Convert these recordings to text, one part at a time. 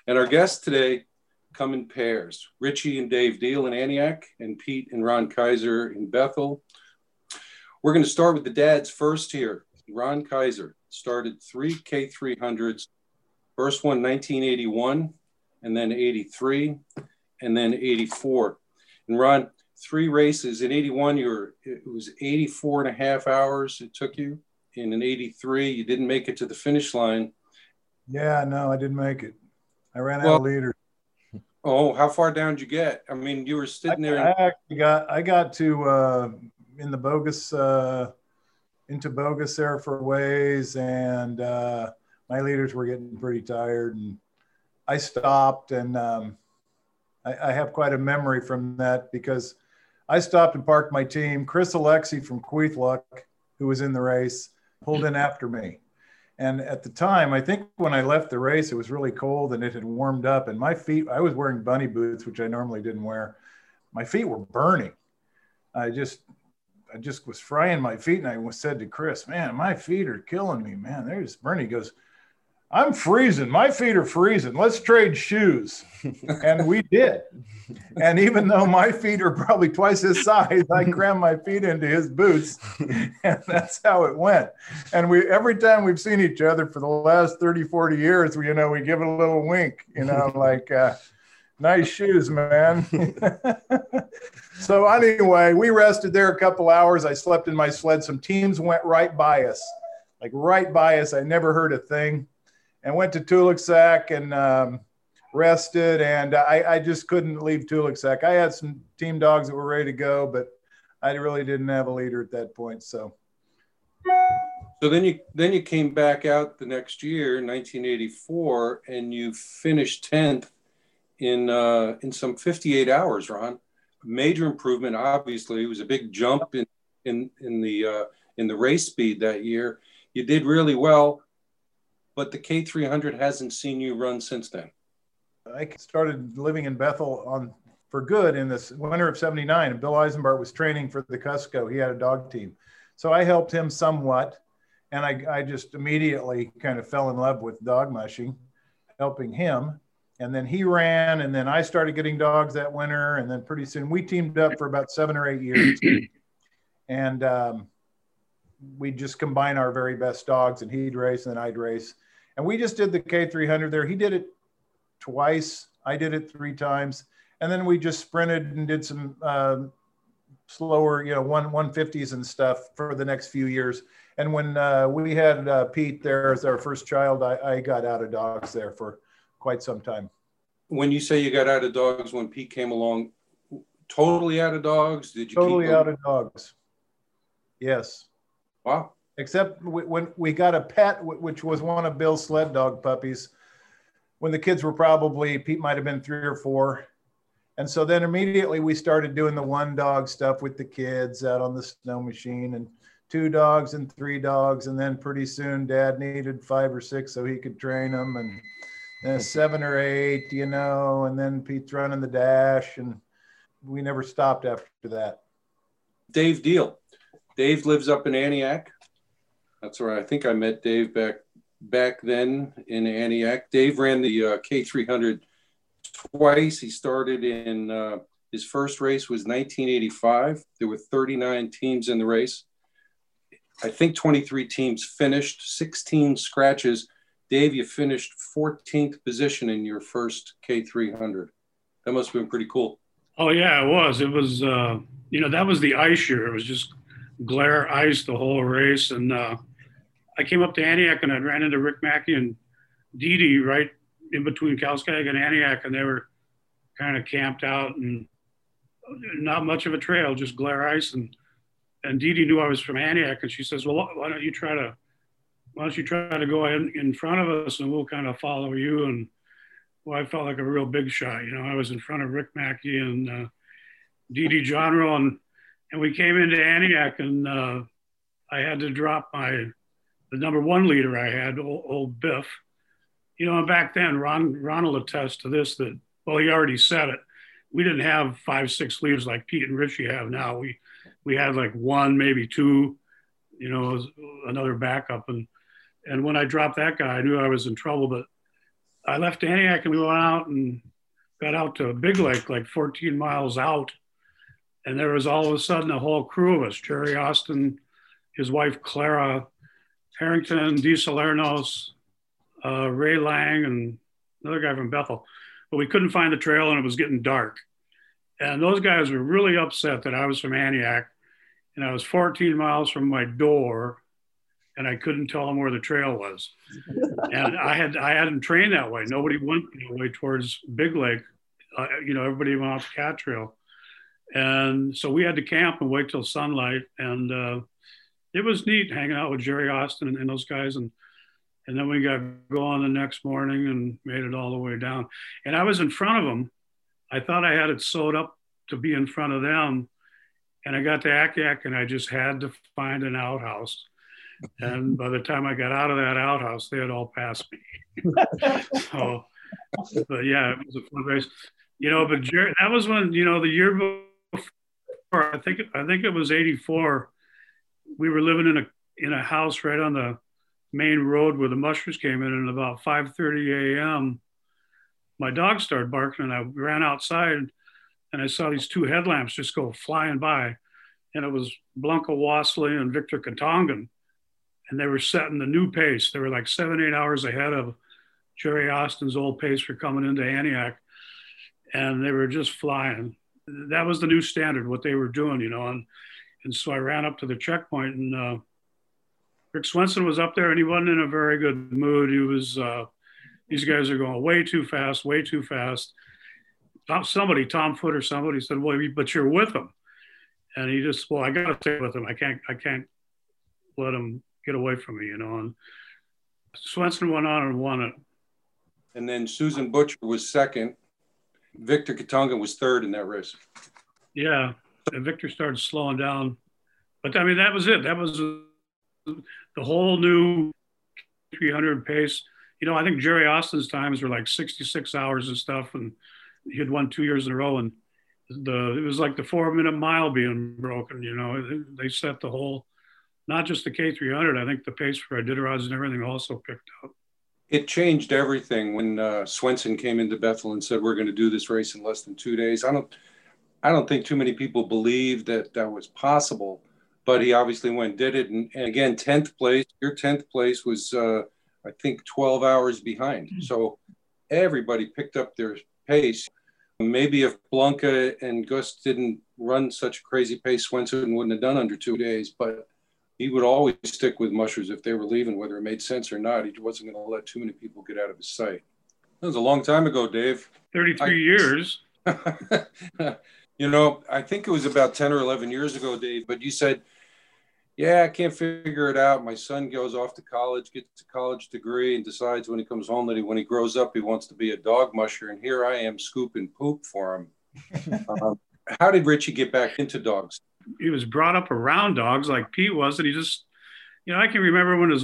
And our guests today come in pairs. Richie and Dave Deal in Antioch, and Pete and Ron Kaiser in Bethel. We're going to start with the dads first here. Ron Kaiser started 3 K300s. First one, 1981, and then 83, and then 84. And Ron, 3 races. In 81, it was 84 and a half hours it took you. And in 83, you didn't make it to the finish line. Yeah, no, I didn't make it. I ran out of leaders. Oh, how far down did you get? I mean, you were sitting there. I got to in the bogus into bogus there for a ways, and my leaders were getting pretty tired, and I stopped. And I have quite a memory from that because I stopped and parked my team. Chris Alexi from Queethluck, who was in the race, pulled in after me. And at the time, I think when I left the race, it was really cold and it had warmed up, and my feet, I was wearing bunny boots, which I normally didn't wear. My feet were burning. I just was frying my feet, and I said to Chris, man, my feet are killing me, man. They're just burning. He goes, I'm freezing. My feet are freezing. Let's trade shoes. And we did. And even though my feet are probably twice his size, I crammed my feet into his boots. And that's how it went. And every time we've seen each other for the last 30, 40 years, we give it a little wink, like, nice shoes, man. So anyway, we rested there a couple hours. I slept in my sled. Some teams went right by us, like right by us. I never heard a thing. And went to Tulaksak and rested, and I just couldn't leave Tulaksak. I had some team dogs that were ready to go, but I really didn't have a leader at that point. So then you came back out the next year, 1984, and you finished 10th in some 58 hours, Ron. Major improvement, obviously. It was a big jump in the race speed that year. You did really well. But the K300 hasn't seen you run since then. I started living in Bethel for good in this winter of 79, and Bill Eisenbart was training for the Cusco. He had a dog team. So I helped him somewhat, and I just immediately kind of fell in love with dog mushing, helping him. And then he ran, and then I started getting dogs that winter, and then pretty soon we teamed up for about 7 or 8 years. And we just combine our very best dogs, and he'd race and then I'd race. And we just did the K300 there. He did it twice. I did it 3 times. And then we just sprinted and did some slower, 150s and stuff for the next few years. And when we had Pete there as our first child, I got out of dogs there for quite some time. When you say you got out of dogs when Pete came along, totally out of dogs? Did you totally out of dogs? Yes. Wow. Except when we got a pet, which was one of Bill's sled dog puppies, when the kids were Pete might have been 3 or 4. And so then immediately we started doing the 1 dog stuff with the kids out on the snow machine, and 2 dogs and 3 dogs. And then pretty soon Dad needed 5 or 6 so he could train them, and 7 or 8, and then Pete's running the dash, and we never stopped after that. Dave Deal. Dave lives up in Antioch. That's where I think I met Dave back then in Antioch. Dave ran the K300 twice. He started in his first race was 1985. There were 39 teams in the race. I think 23 teams finished, 16 scratches. Dave, you finished 14th position in your first K300. That must have been pretty cool. Oh, yeah, it was. It was, that was the ice year. It was just glare ice the whole race. And I came up to Antioch, and I ran into Rick Mackey and Dee Dee right in between Calskag and Antioch, and they were kind of camped out and not much of a trail, just glare ice. And Dee Dee knew I was from Antioch, and she says, well, why don't you try to go in front of us, and we'll kind of follow you. And well, I felt like a real big shot. I was in front of Rick Mackey and Dee Dee Jonro, and we came into Antioch, and I had to drop the number 1 leader I had, old Biff. And back then, Ron will attest to this, that, well, he already said it. We didn't have 5, 6 leaders like Pete and Richie have now. We had like 1, maybe 2, another backup. And when I dropped that guy, I knew I was in trouble. But I left Antioch and we went out and got out to Big Lake, like 14 miles out. And there was all of a sudden a whole crew of us, Jerry Austin, his wife, Clara Harrington, Dee Salernos, Ray Lang, and another guy from Bethel. But we couldn't find the trail and it was getting dark. And those guys were really upset that I was from Antioch and I was 14 miles from my door and I couldn't tell them where the trail was. And I hadn't trained that way. Nobody went that way towards Big Lake. Everybody went off the cat trail. And so we had to camp and wait till sunlight. And it was neat hanging out with Jerry Austin and those guys. And then we got going the next morning and made it all the way down. And I was in front of them. I thought I had it sewed up to be in front of them. And I got to Akiak and I just had to find an outhouse. And by the time I got out of that outhouse, they had all passed me. So, but yeah, it was a fun race. But Jerry, that was when, the year before, I think it was 84. We were living in a house right on the main road where the mushers came in, and about 5:30 a.m., my dog started barking, and I ran outside, and I saw these two headlamps just go flying by, and it was Blanca Wassley and Victor Katongan, and they were setting the new pace. They were like 7-8 hours ahead of Jerry Austin's old pace for coming into Antioch, and they were just flying. That was the new standard, what they were doing, and so I ran up to the checkpoint, and Rick Swenson was up there, and he wasn't in a very good mood. He was, these guys are going way too fast, way too fast. Tom Foote or somebody said, well, but you're with them. And he just, well, I got to stay with him. I can't let him get away from me, And Swenson went on and won it. And then Susan Butcher was second. Victor Katongan was third in that race. Yeah, and Victor started slowing down. But, I mean, that was it. That was the whole new 300 pace. I think Jerry Austin's times were like 66 hours and stuff, and he had won 2 years in a row, and it was like the 4-minute mile being broken. They set the whole, not just the K300, I think the pace for Iditarods and everything also picked up. It changed everything when Swenson came into Bethel and said, we're going to do this race in less than 2 days. I don't think too many people believed that was possible, but he obviously went and did it. And again, 10th place, your 10th place was, I think, 12 hours behind. So everybody picked up their pace. Maybe if Blanca and Gus didn't run such a crazy pace, Swenson wouldn't have done under 2 days, but he would always stick with mushers if they were leaving, whether it made sense or not. He wasn't going to let too many people get out of his sight. That was a long time ago, Dave. 33 years. I think it was about 10 or 11 years ago, Dave, but you said, yeah, I can't figure it out. My son goes off to college, gets a college degree, and decides when he comes home that when he grows up, he wants to be a dog musher. And here I am scooping poop for him. How did Richie get back into dogs? He was brought up around dogs like Pete was. And he just, I can remember when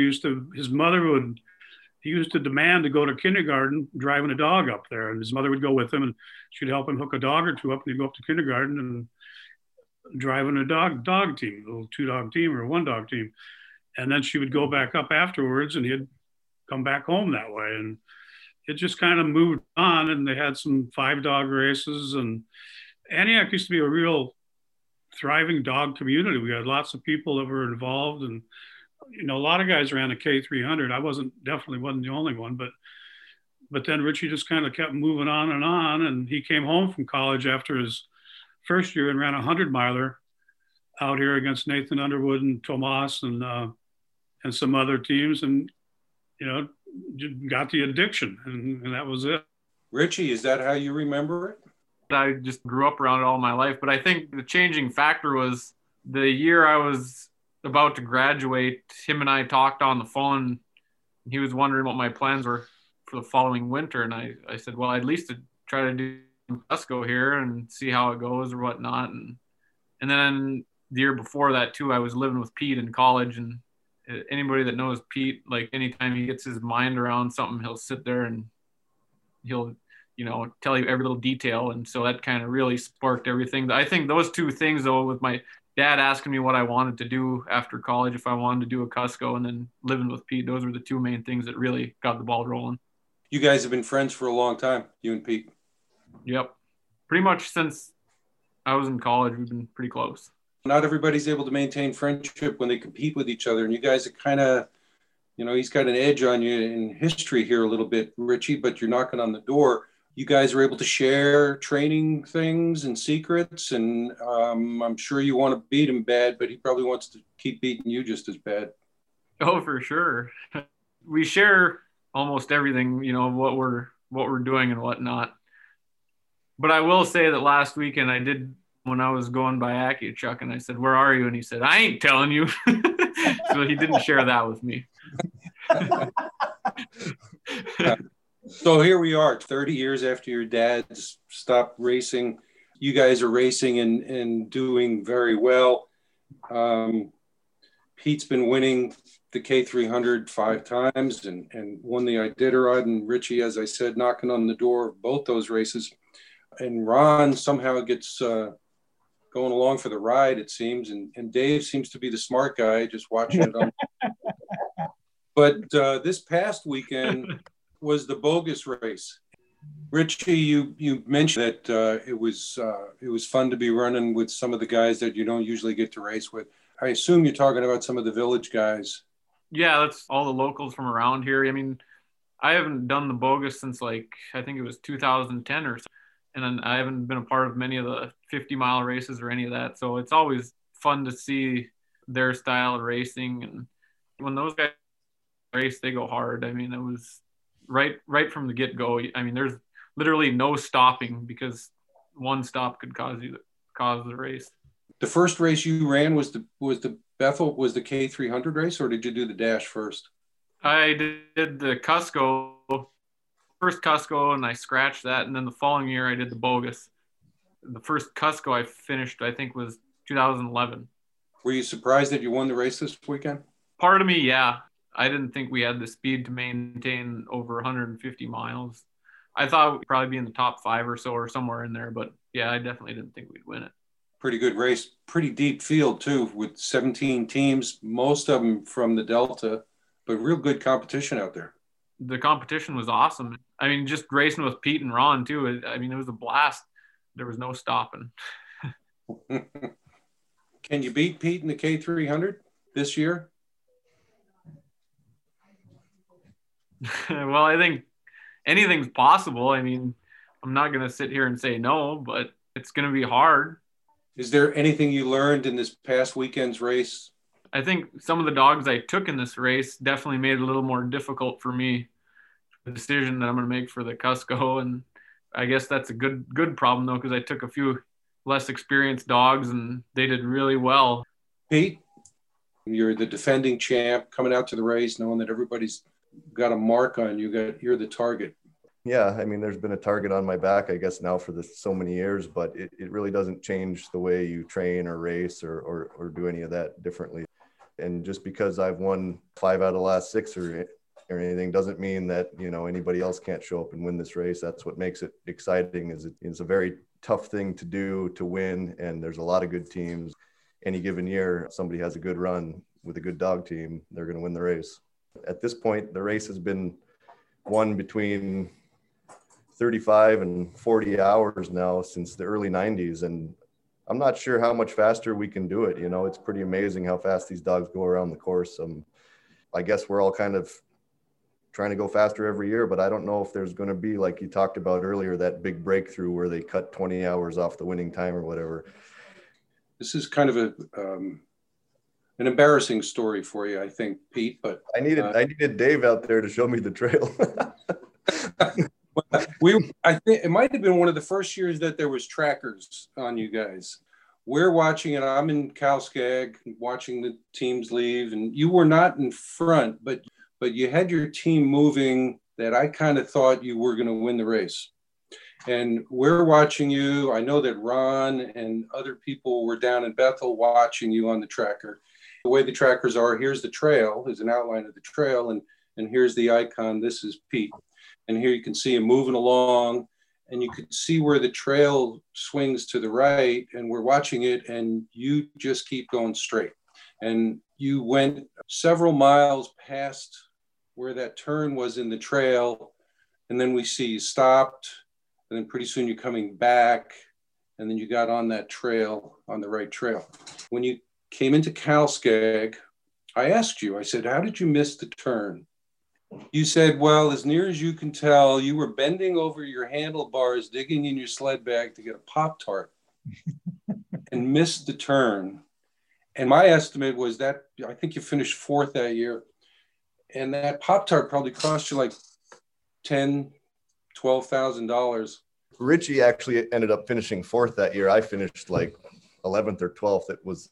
he used to demand to go to kindergarten driving a dog up there. And his mother would go with him and she'd help him hook a dog or two up, and he'd go up to kindergarten and driving a dog team, a little 2-dog team or 1-dog team. And then she would go back up afterwards and he'd come back home that way. And it just kind of moved on, and they had some 5-dog races, and Antioch used to be a real thriving dog community. We had lots of people that were involved, and a lot of guys ran a K300. I definitely wasn't the only one, but then Richie just kind of kept moving on, and he came home from college after his first year and ran a 100-miler out here against Nathan Underwood and Tomas and some other teams, and got the addiction, and that was it. Richie, is that how you remember it? I just grew up around it all my life, but I think the changing factor was the year I was about to graduate. Him and I talked on the phone. He was wondering what my plans were for the following winter, and I said, well, at least to try to do Cusco here and see how it goes or whatnot. And then the year before that too, I was living with Pete in college, and anybody that knows Pete, like anytime he gets his mind around something, he'll sit there and he'll tell you every little detail. And so that kind of really sparked everything. I think those two things, though, with my dad asking me what I wanted to do after college, if I wanted to do a Cusco, and then living with Pete, those were the two main things that really got the ball rolling. You guys have been friends for a long time, you and Pete. Yep. Pretty much since I was in college, we've been pretty close. Not everybody's able to maintain friendship when they compete with each other. And you guys are kind of, he's got an edge on you in history here a little bit, Richie, but you're knocking on the door. You guys are able to share training things and secrets. And I'm sure you want to beat him bad, but he probably wants to keep beating you just as bad. Oh, for sure. We share almost everything, what we're doing and whatnot. But I will say that last weekend I did, when I was going by AccuChuck, and I said, "Where are you?" And he said, "I ain't telling you." So he didn't share that with me. So here we are, 30 years after your dad stopped racing. You guys are racing and doing very well. Pete's been winning the K300 5 times and won the Iditarod. And Richie, as I said, knocking on the door of both those races. And Ron somehow gets going along for the ride, it seems. And Dave seems to be the smart guy, just watching it on. But this past weekend was the Bogus race. Richie, you mentioned that it was fun to be running with some of the guys that you don't usually get to race with. I assume you're talking about some of the village guys. Yeah, that's all the locals from around here. I mean, I haven't done the Bogus since I think it was 2010 or so. And then I haven't been a part of many of the 50-mile races or any of that. So it's always fun to see their style of racing. And when those guys race, they go hard. I mean, it was right from the get-go. I mean, there's literally no stopping because one stop could cause the race. The first race you ran was the Bethel, was the K300 race, or did you do the dash first? I did the Cusco, first Cusco, and I scratched that. And then the following year I did the Bogus. The first Cusco I finished, I think, was 2011. Were you surprised that you won the race this weekend? Part of me, yeah. I didn't think we had the speed to maintain over 150 miles. I thought we'd probably be in the top 5 or so or somewhere in there. But, yeah, I definitely didn't think we'd win it. Pretty good race. Pretty deep field, too, with 17 teams, most of them from the Delta, but real good competition out there. The competition was awesome. I mean, just racing with Pete and Ron, too. I mean, it was a blast. There was no stopping. Can you beat Pete in the K300 this year? Well, I think anything's possible. I mean, I'm not going to sit here and say no, but it's going to be hard. Is there anything you learned in this past weekend's race? I think some of the dogs I took in this race definitely made it a little more difficult for me, the decision that I'm going to make for the Cusco. And I guess that's a good problem, though, because I took a few less experienced dogs and they did really well. Pete, you're the defending champ coming out to the race, knowing that everybody's got a mark on you. You're the target. Yeah, I mean, there's been a target on my back, I guess, now for so many years, but it really doesn't change the way you train or race or do any of that differently. And just because I've won 5 out of the last 6 or anything doesn't mean that, anybody else can't show up and win this race. That's what makes it exciting. It's a very tough thing to do, to win, and there's a lot of good teams. Any given year, somebody has a good run with a good dog team, they're going to win the race. At this point, the race has been won between 35 and 40 hours now since the early 90s. And I'm not sure how much faster we can do it. It's pretty amazing how fast these dogs go around the course. I guess we're all kind of trying to go faster every year, but I don't know if there's going to be, like you talked about earlier, that big breakthrough where they cut 20 hours off the winning time or whatever. This is kind of an embarrassing story for you, I think, Pete, but I needed Dave out there to show me the trail. I think it might have been one of the first years that there was trackers on you guys. We're watching it. I'm in Calskag watching the teams leave, and you were not in front, but you had your team moving that I kind of thought you were going to win the race. And we're watching you. I know that Ron and other people were down in Bethel watching you on the tracker. The way the trackers are, here's the trail, there's an outline of the trail, and here's the icon. This is Pete. And here you can see him moving along, and you can see where the trail swings to the right, and we're watching it, and you just keep going straight. And you went several miles past where that turn was in the trail, And then we see you stopped, and then pretty soon you're coming back, and then you got on that trail, on the right trail. When you came into Kalskag, I asked you, I said, how did you miss the turn? You said, well, as near as you can tell, you were bending over your handlebars, digging in your sled bag to get a Pop-Tart and missed the turn. And my estimate was that, I think you finished 4th that year. And that Pop-Tart probably cost you like $10,000, $12,000. Richie actually ended up finishing 4th that year. I finished like 11th or 12th. It was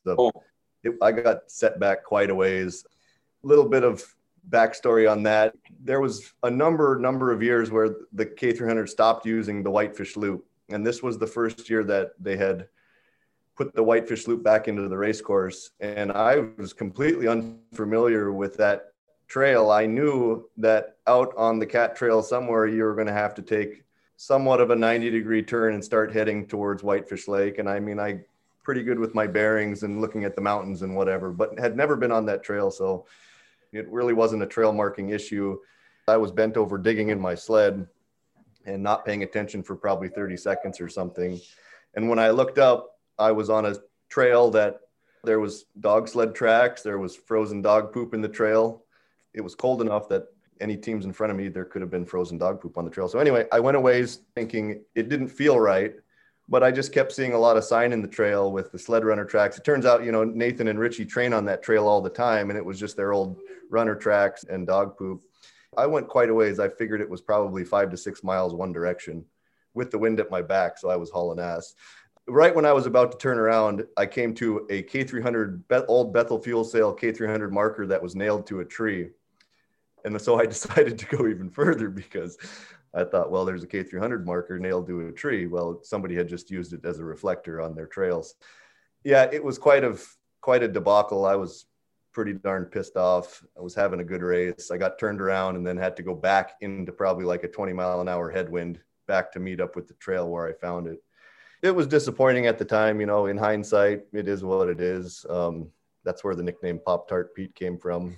I got set back quite a ways. A little bit of backstory on that. There was a number of years where the K300 stopped using the Whitefish Loop. And this was the first year that they had put the Whitefish Loop back into the race course. And I was completely unfamiliar with that trail. I knew that out on the Cat Trail somewhere, you were going to have to take somewhat of a 90-degree turn and start heading towards Whitefish Lake. And I mean, I pretty good with my bearings and looking at the mountains and whatever, but had never been on that trail. So it really wasn't a trail marking issue. I was bent over digging in my sled and not paying attention for probably 30 seconds or something. And when I looked up, I was on a trail that there was dog sled tracks. There was frozen dog poop in the trail. It was cold enough that any teams in front of me, there could have been frozen dog poop on the trail. So anyway, I went a ways thinking it didn't feel right, but I just kept seeing a lot of sign in the trail with the sled runner tracks. It turns out, you know, Nathan and Richie train on that trail all the time, and it was just their old runner tracks and dog poop. I went quite a ways. I figured it was probably 5 to 6 miles one direction with the wind at my back. So I was hauling ass. Right when I was about to turn around, I came to a K300, old Bethel fuel cell K300 marker that was nailed to a tree. And so I decided to go even further because I thought, well, there's a K300 marker nailed to a tree. Well, somebody had just used it as a reflector on their trails. Yeah, it was quite a debacle. I was pretty darn pissed off. I was having a good race. I got turned around and then had to go back into probably like a 20-mile-an-hour headwind back to meet up with the trail where I found it. It was disappointing at the time, you know, in hindsight, it is what it is. That's where the nickname Pop-Tart Pete came from.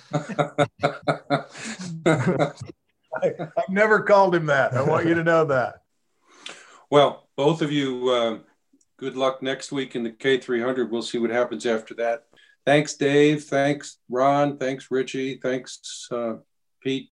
I've never called him that. I want you to know that. Well, both of you, good luck next week in the K300. We'll see what happens after that. Thanks, Dave. Thanks, Ron. Thanks, Richie. Thanks, Pete.